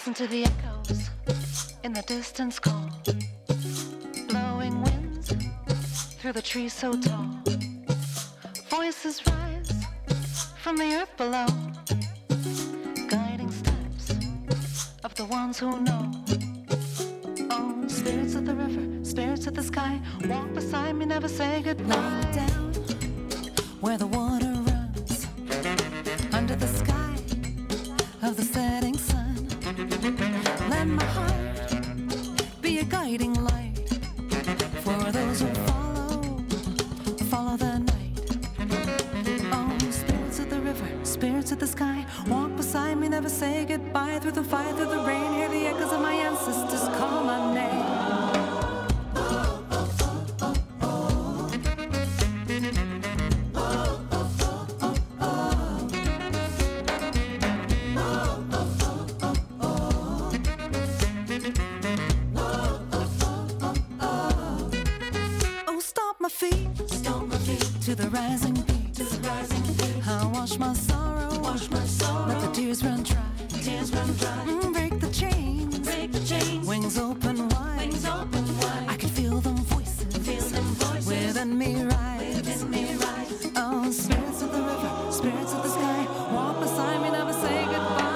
Listen to the echoes in the distance call. Blowing winds through the trees so tall. Voices rise from the earth below. Guiding steps of the ones who know. Oh, spirits of the river, spirits of the sky, walk beside me, never say goodbye. Down where the water runs, under the sky of the setting sun. Let my heart be a guiding light for those who follow the night. Oh, spirits of the river, spirits of the sky, walk beside me, never say goodbye. Through the fire, through the rain, hear the echoes of my ancestors call my name. To the rising beat, I'll wash my sorrow, let the tears run dry. Break the chains, wings open wide. I can feel them voices within me rise. Oh, spirits of the river, spirits of the sky, walk beside me, never say goodbye.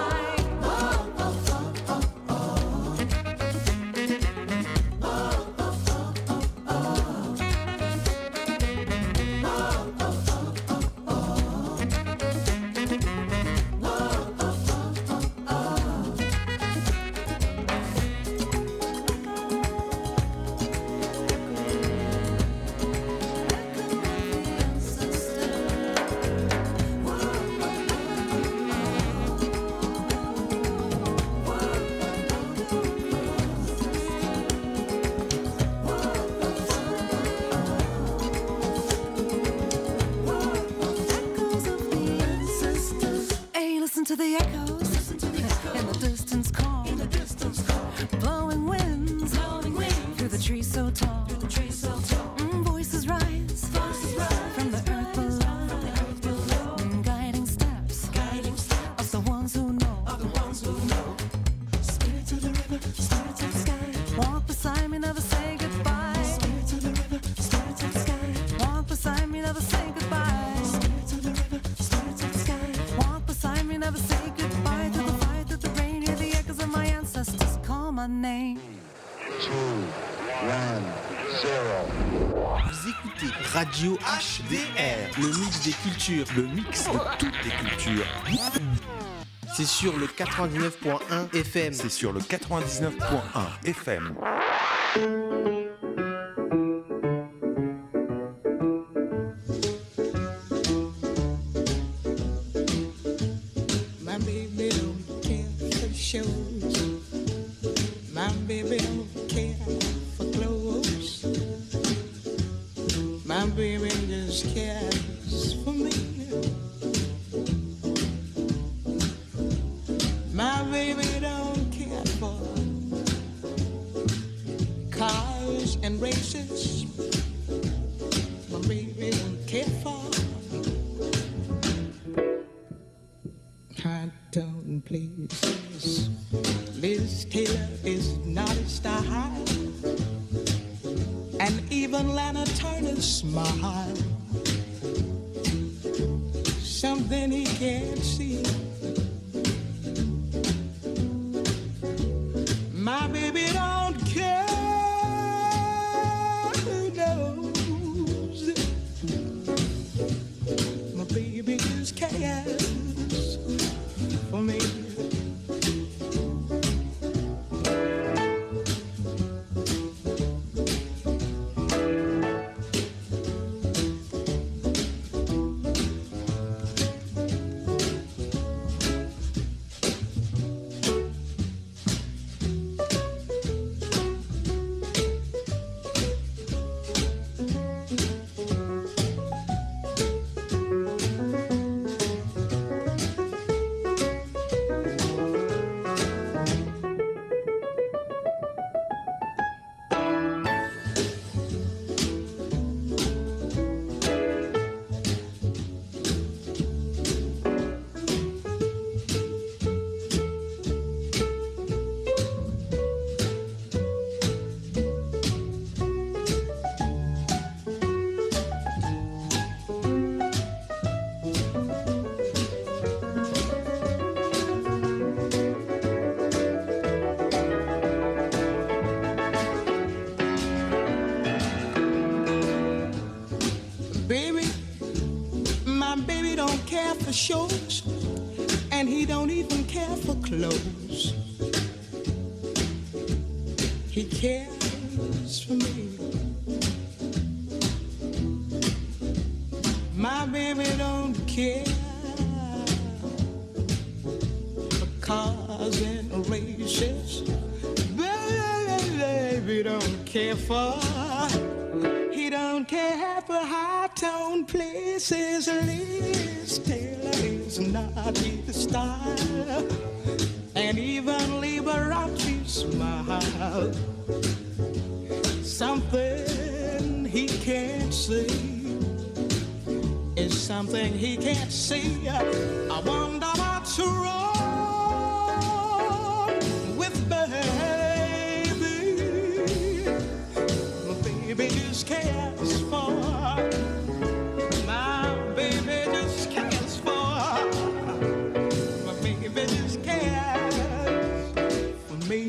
To the echoes, in the distance call, blowing winds through the trees so tall. Voices rise from the earth below. Guiding steps of the ones who know. Spirits of the river, spirits of the sky, walk beside me, never say goodbye. Spirits of the river, spirits of the sky, walk beside me, never say goodbye. Spirits of the river, spirits of the sky, walk beside me, never say goodbye. Through the fire, through the rain, hear the echoes of my ancestors call my name. 2, 1, 0. Vous écoutez Radio HDR, le mix des cultures, le mix de toutes les cultures. C'est sur le 99.1 FM. C'est sur le 99.1 FM. My baby don't care for shows. My baby don't care for clothes. My baby just cares for me. My baby don't care for cars and races. My baby don't care for hot dog places. Liz Taylor is not a style, and even Lana Turner's smile, something he can't see. My baby don't care who knows. My baby just cares for me. baby don't care for shows, and he don't even care for clothes. He cares for me. My baby don't care for cars and races. Baby don't care for. He don't care for high-tone places. Liz Taylor is not his style, and even Liberace smile. Something he can't see is something he can't see. I wonder what's wrong with baby. My baby just cares for. My baby just cares for. My baby just cares for me.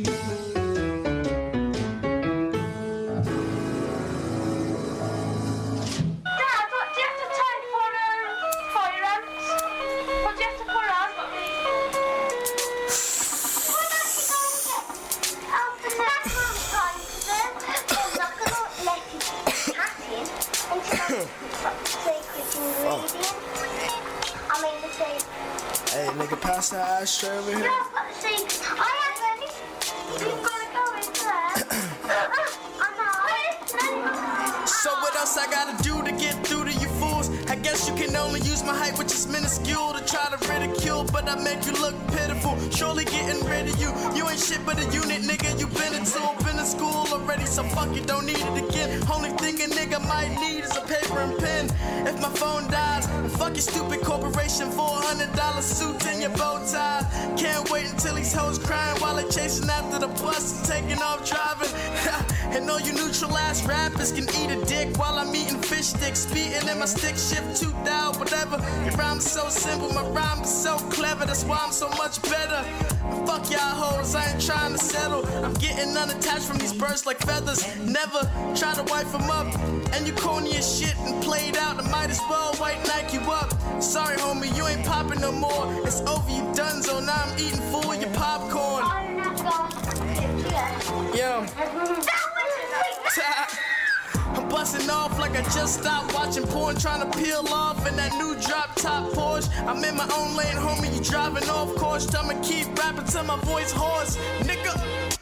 Hey, nigga, pass that ashtray over here. No, but see, I had ready. You've got to go in there. I know. So what else I gotta do to get through to you fools? I guess you can only use my height, which is minuscule, to try to ridicule, but I make you look pitiful. Surely getting rid of you. You ain't shit but a unit, nigga. You been in tool, been in school already, so fuck it, don't need it again. Only thing a nigga might need is a paper and pen. If my phone dies, fuck your stupid corporation, $400 suit and your bow tie. Can't wait until these hoes crying while they chasing after the bus and taking off driving. And all you neutral ass rappers can eat a dick while I'm eating fish sticks, speeding in my stick shift, 2 down, whatever. Your rhyme's so simple, my rhyme is so clever, that's why I'm so much better. And fuck y'all hoes, I ain't trying to settle. I'm getting unattached from these birds like feathers. Never try to wife them up. And you corny as shit and played out, I might as well white Nike you up. Sorry homie, you ain't popping no more. It's over, you donezo, now I'm eating full of your popcorn. Yeah. I'm busting off like I just stopped watching porn, trying to peel off in that new drop top Porsche. I'm in my own lane, homie, you driving off course. I'ma keep rapping till my voice hoarse, nigga.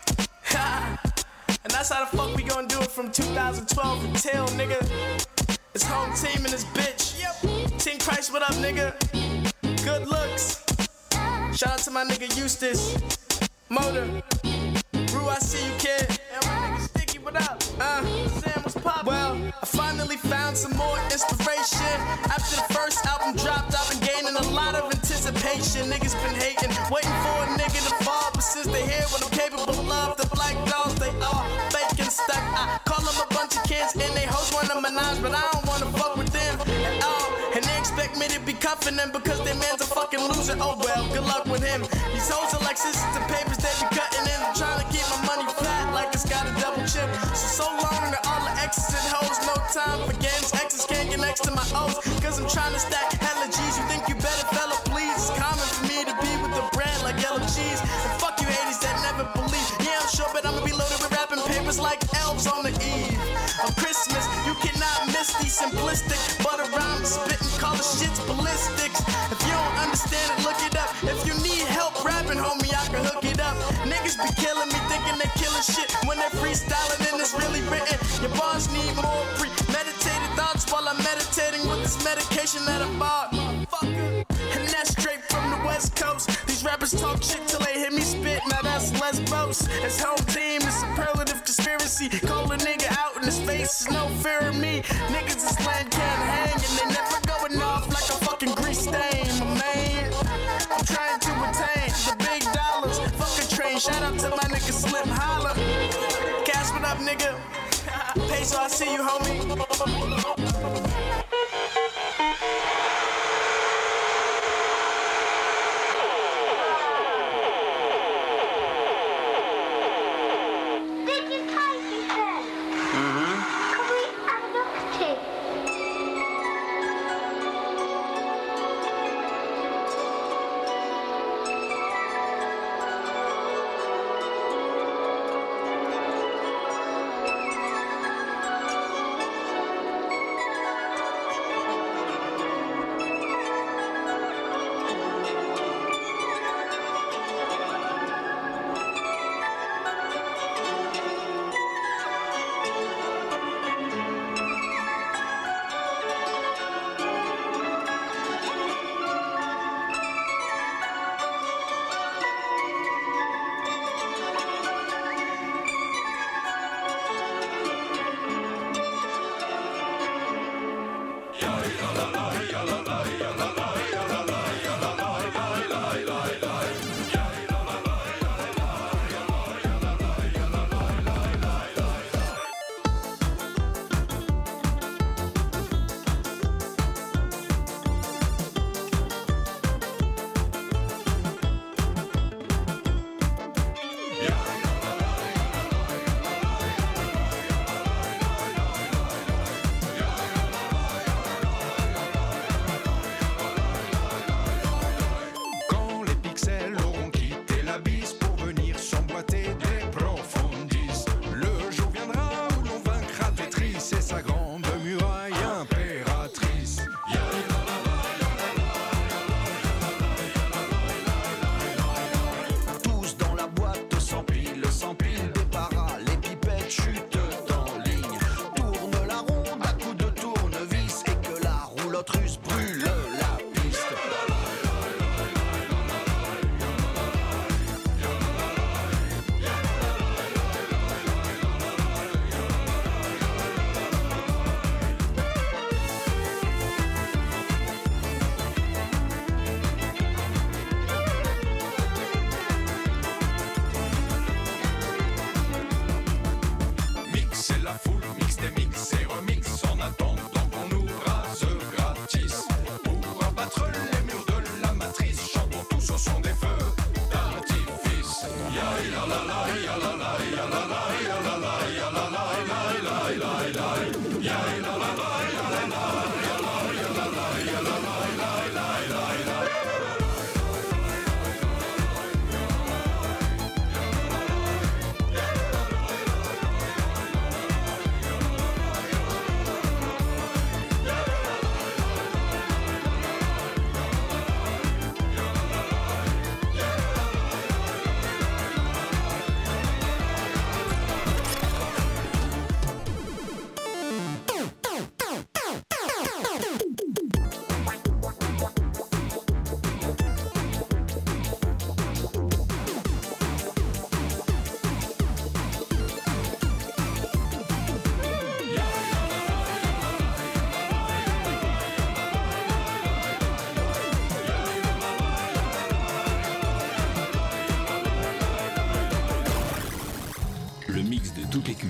And that's how the fuck we gonna do it from 2012 until, nigga. It's home team in this bitch. Team Christ, what up, nigga? Good looks. Shout out to my nigga Eustace. Motor. Rue, I see you, kid. And my nigga Sticky, what up? Sam, what's poppin'? Well, I finally found some more inspiration. After the first album dropped, I've been gaining a lot of anticipation. Niggas been hating, waiting for a nigga to fall. But since they hear what I'm capable of, the black dolls, they all fake and stuck. I call them a bunch of kids and they hoes wanna menage, but I don't wanna fuck with them at all. And they expect me to be cuffing them because they man's a fucking loser. Oh well, good luck with him. These hoes are like scissors and papers, they be cutting in. I'm trying to keep my money flat like it's got a double chip. So long to all the exes and hoes, no time for games. Exes can't get next to my O's, cause I'm trying to stack hella G's. You think you better, fella, please? It's common for me to be with the brand like yellow cheese. And fuck you haters that never believe. Yeah, I'm sure, but I'ma be loaded with rapping papers like elves on the eve of Christmas. You cannot miss these simplistic butter rhymes, spitting, call the shit's ballistics. If you don't understand it, look it up. If you need help rapping, homie, I can hook it up. Niggas be killing me, thinking they killing shit when they're freestyling and it's really written. Your bars need more premeditated thoughts while I'm meditating with this medication that I bought. Fucker. And that's straight from the West Coast. These rappers talk shit till they hear me spit. Now that's lesbos. It's home team, it's superlative conspiracy. Call a nigga out in his face, there's no fear of me. Niggas this land can't hang and they never going off like a fucking grease stain, my man. I'm trying to attain the big dollars. Fuck a train, shout out to my nigga Slim Holla. Cash, what up, nigga? Peso, I see you, homie.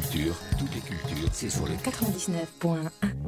cultures, c'est sur le 99.1.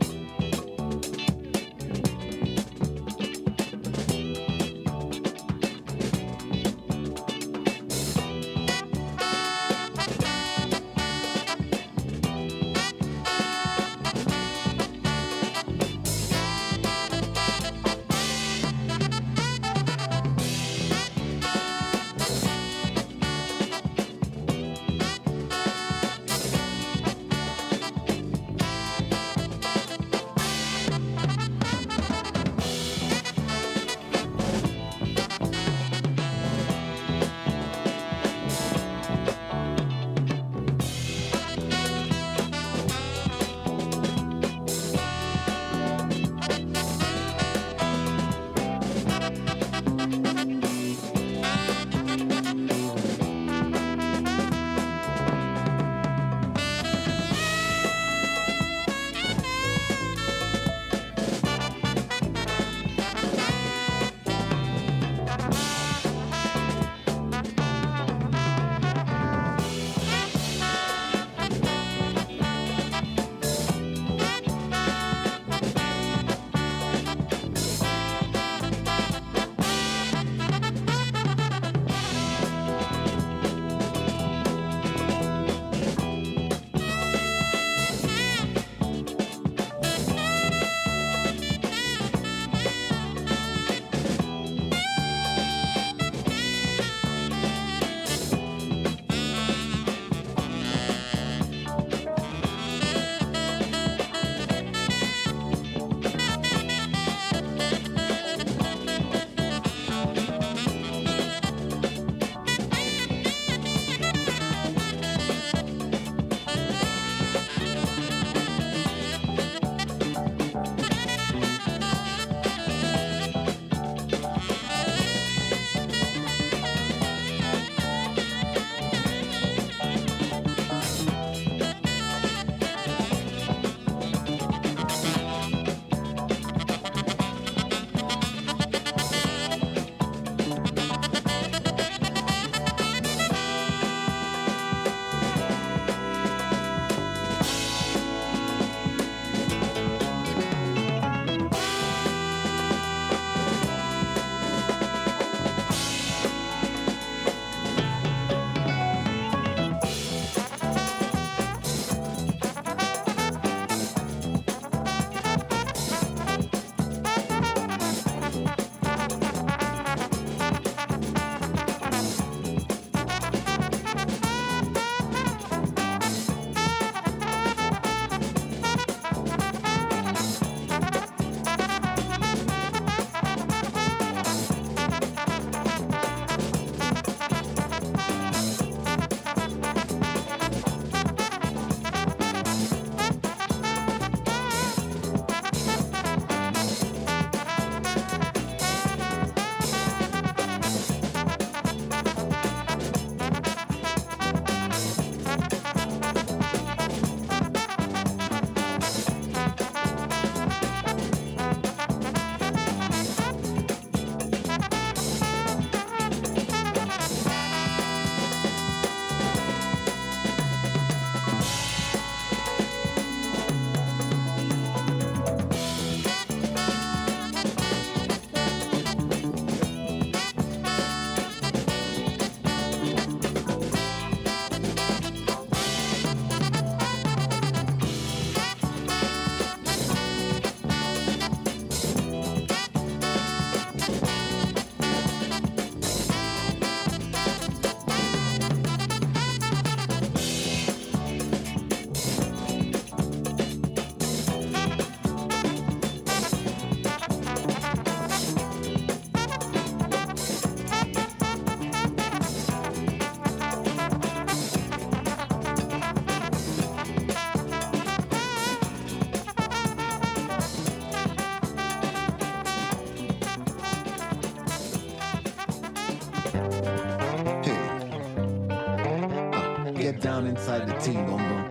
Get down inside the team, Gombo.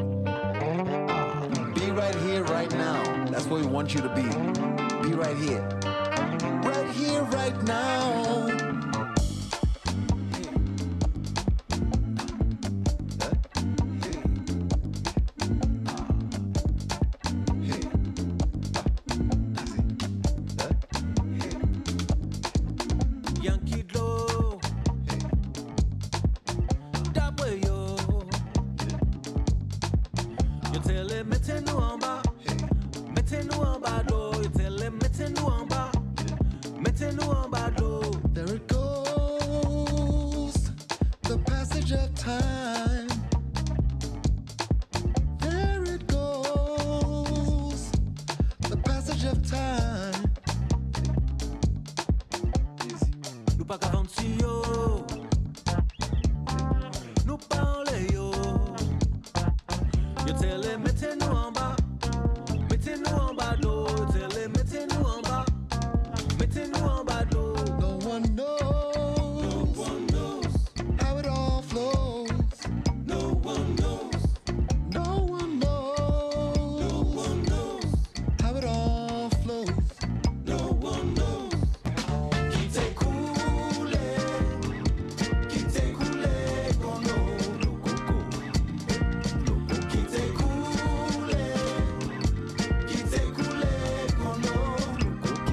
Be right here, right now. That's where we want you to be. Be right here. Right here, right now. Yankee Doe. D'après yo. Yo tell him, mettez-nous en bas. Mettez-nous en bas d'eau. Yo tell him, mettez-nous en bas. Mettez-nous en bas d'eau. There it goes, the passage of time. There it goes, the passage of time. Nous pas qu'à vendre si yo. Nous parler yo. Yo tell him, mettez-nous en bas. Mettez-nous en bas d'eau. Yo tell him, mettez-nous en bas. Mettez-nous en bas d'eau. No one knows how it all flows. No one knows. No one knows how it all flows. No one knows. Qui t'est coulé con l'eau, le coco. Qui t'est coulé con l'eau, le coco.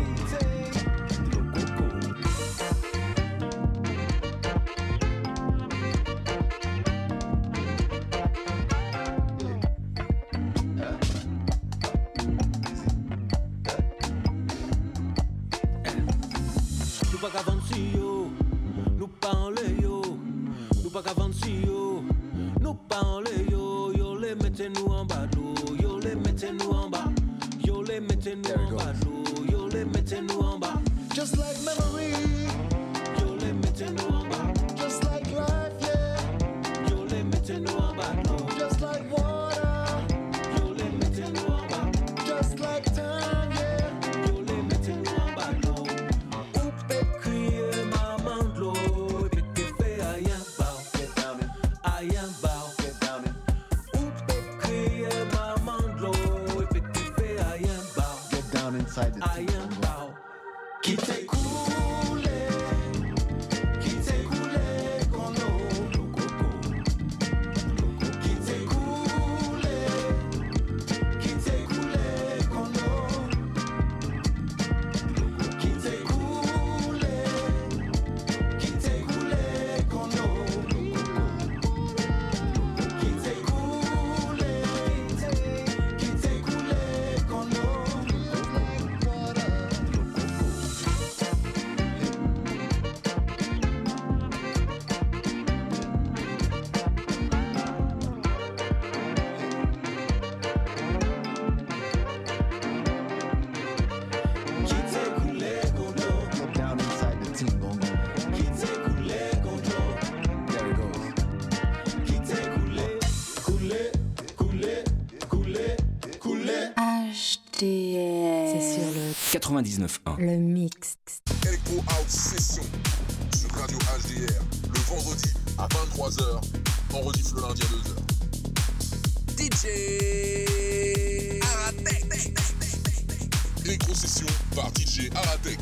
Nous pas qu'à vendre si yo, nous parler yo. Nous pas qu'à vendre si yo, nous parler yo. Yo les mettez-nous en bas d'eau, yo les mettez-nous en bas. Yo les mettez-nous en bas d'eau, yo les mettez-nous en bas. Just like memory, Yo les mettez-nous en bas, just like life, yeah. yo les mettez-nous en bas d'eau. Just like water, Yo les mettez-nous en bas, just like time, yeah. yo les mettez-nous en bas d'eau. Ou peut crier maman de l'eau, et puis que fait aïe bao, aïe bao. Ou peut crier maman de l'eau, et puis que fait aïe bao, Get down inside the aïe bao. Qui t'est coulé con l'eau, le coco. Qui t'est coulé con l'eau. Qui t'est coulé con l'eau, le coco. Qui t'est coulé con l'eau, qui t'est coulé con l'eau. Get down inside the team, gon' go. Qui t'est coulé con l'eau. There it goes. Qui t'est coulé. HDR. C'est sur le 99.1. le mix. Echo House Session sur Radio HDR le vendredi à 23h, en rediff le lundi à 2h. DJ Aratek. Echo Session par DJ Aratek.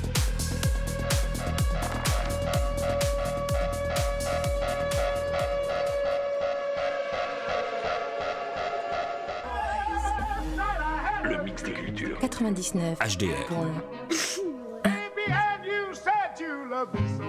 Le mix des cultures. 99. HDR. Baby, have you said you love me so?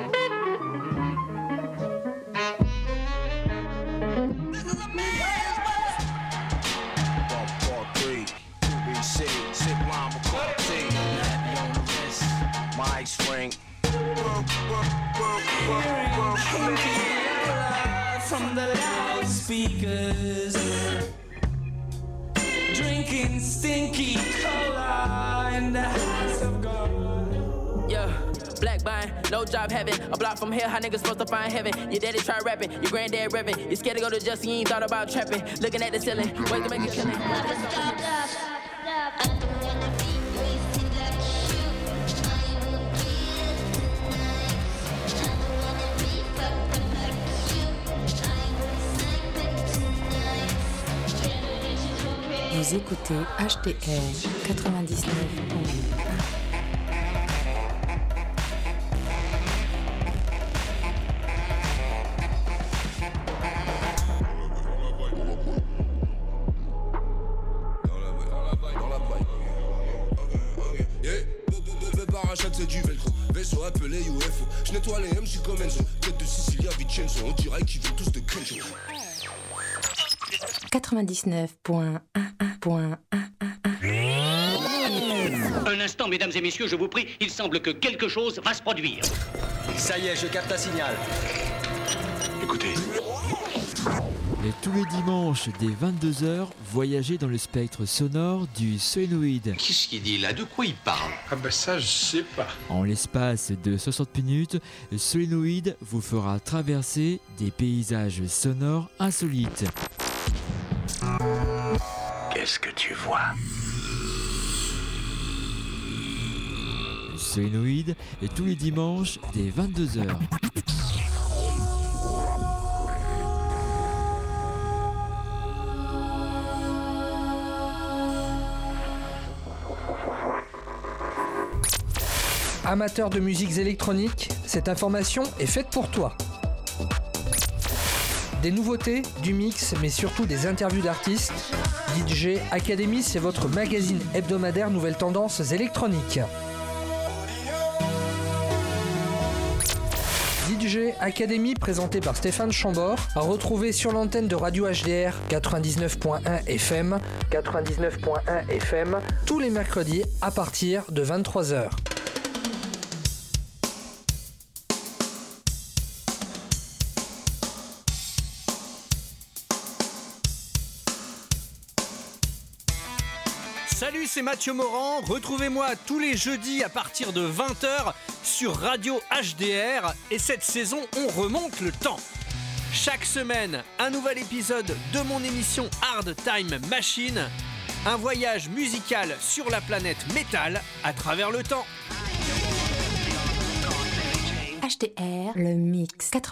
From the loudspeakers, drinking stinky cola in the house of God. Yeah, black buying, no job having. A block from here, how niggas supposed to find heaven? Your daddy try rapping, your granddad revving. You scared to go to justice, you ain't thought about trapping. Looking at the ceiling, ways to make it killing. Vous écoutez HDR 99. Parachute c'est du velcro. vaisseau appelé UFO. Je nettoie les MC comme Enzo. Tête de Sicilia Vincenzo. On dirait qu'ils viennent tous de Kenjo. 99.11. Un instant, mesdames et messieurs, je vous prie, il semble que quelque chose va se produire. Ça y est, je capte un signal. Écoutez. Et tous les dimanches, dès 22h, voyagez dans le spectre sonore du Solénoïde. Qu'est-ce qu'il dit là? De quoi il parle? Ah bah ça, je sais pas. En l'espace de 60 minutes, Solénoïde vous fera traverser des paysages sonores insolites. Qu'est-ce que tu vois? Solénoïde, et tous les dimanches, dès 22h. Amateur de musiques électroniques, cette information est faite pour toi. Des nouveautés, du mix, mais surtout des interviews d'artistes. DJ Academy, c'est votre magazine hebdomadaire nouvelles tendances électroniques. DJ Academy, présenté par Stéphane Chambord, à retrouver sur l'antenne de Radio HDR 99.1 FM, tous les mercredis à partir de 23h. Salut, c'est Mathieu Morand. Retrouvez-moi tous les jeudis à partir de 20h sur Radio HDR. Et cette saison, on remonte le temps. Chaque semaine, un nouvel épisode de mon émission Hard Time Machine. Un voyage musical sur la planète métal à travers le temps. HDR, le mix.